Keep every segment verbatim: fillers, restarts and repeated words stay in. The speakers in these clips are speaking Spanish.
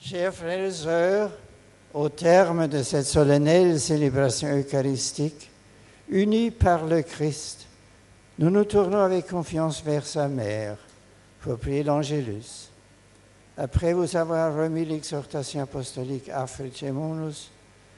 Chers frères et sœurs, au terme de cette solennelle célébration eucharistique, unis par le Christ, nous nous tournons avec confiance vers sa mère pour prier l'Angélus. Après vous avoir remis l'exhortation apostolique Africae Munus,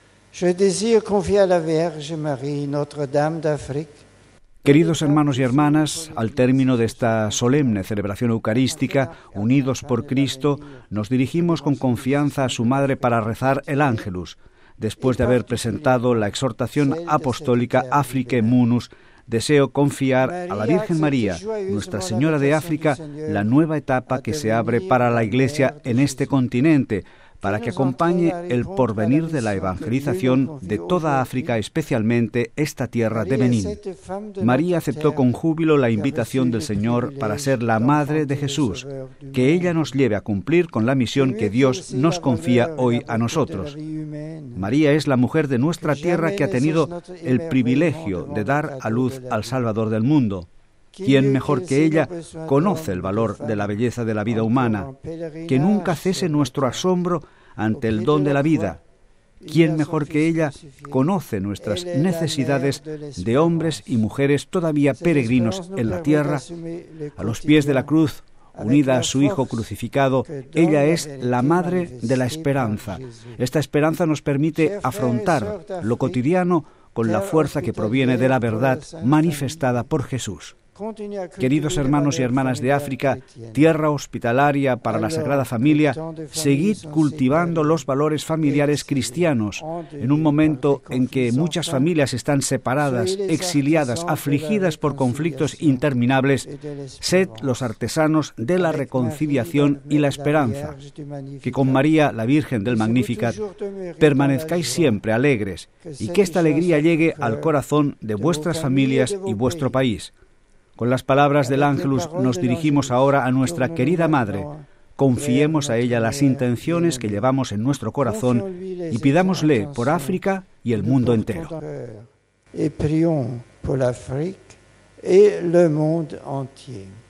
je désire confier à la Vierge Marie, Notre-Dame d'Afrique. Queridos hermanos y hermanas, al término de esta solemne celebración eucarística, unidos por Cristo, nos dirigimos con confianza a su Madre para rezar el Ángelus. Después de haber presentado la exhortación apostólica Africae Munus, deseo confiar a la Virgen María, Nuestra Señora de África, la nueva etapa que se abre para la Iglesia en este continente, para que acompañe el porvenir de la evangelización de toda África, especialmente esta tierra de Benín. María aceptó con júbilo la invitación del Señor para ser la Madre de Jesús, que ella nos lleve a cumplir con la misión que Dios nos confía hoy a nosotros. María es la mujer de nuestra tierra que ha tenido el privilegio de dar a luz al Salvador del mundo. ¿Quién mejor que ella conoce el valor de la belleza de la vida humana? Que nunca cese nuestro asombro ante el don de la vida. ¿Quién mejor que ella conoce nuestras necesidades de hombres y mujeres todavía peregrinos en la tierra? A los pies de la cruz, unida a su Hijo crucificado, ella es la Madre de la esperanza. Esta esperanza nos permite afrontar lo cotidiano con la fuerza que proviene de la verdad manifestada por Jesús. Queridos hermanos y hermanas de África, tierra hospitalaria para la Sagrada Familia, seguid cultivando los valores familiares cristianos. En un momento en que muchas familias están separadas, exiliadas, afligidas por conflictos interminables, sed los artesanos de la reconciliación y la esperanza. Que con María, la Virgen del Magnificat, permanezcáis siempre alegres y que esta alegría llegue al corazón de vuestras familias y vuestro país. Con las palabras del Ángelus nos dirigimos ahora a nuestra querida Madre. Confiemos a ella las intenciones que llevamos en nuestro corazón y pidámosle por África y el mundo entero. Et prions pour l'Afrique et le monde entier.